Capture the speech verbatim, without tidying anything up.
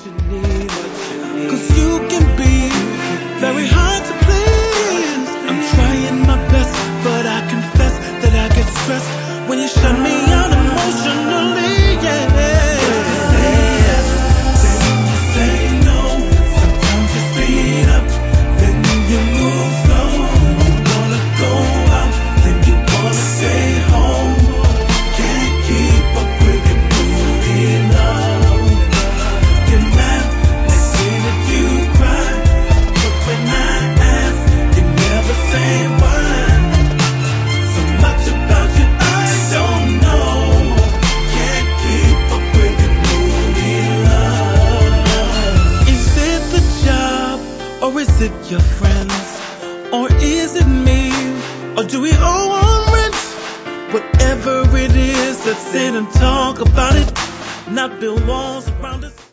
you need. Cause you can be very hard to please. I'm trying my best, but I confess that I get stressed when you shut me out emotionally, yeah. Say yes, then you say no. Sometimes you speed up, then you move slow. You wanna go out, then you wanna stay home. Can't keep up with your moving on. You're mad, next minute you cry. But when I ask, you never say why. So much about you I don't know. Can't keep up with your moving on. Is it the job, or is it your friends? Or is it me? Or do we owe on rent? Whatever it is, let's sit and talk about it. Not build walls around us.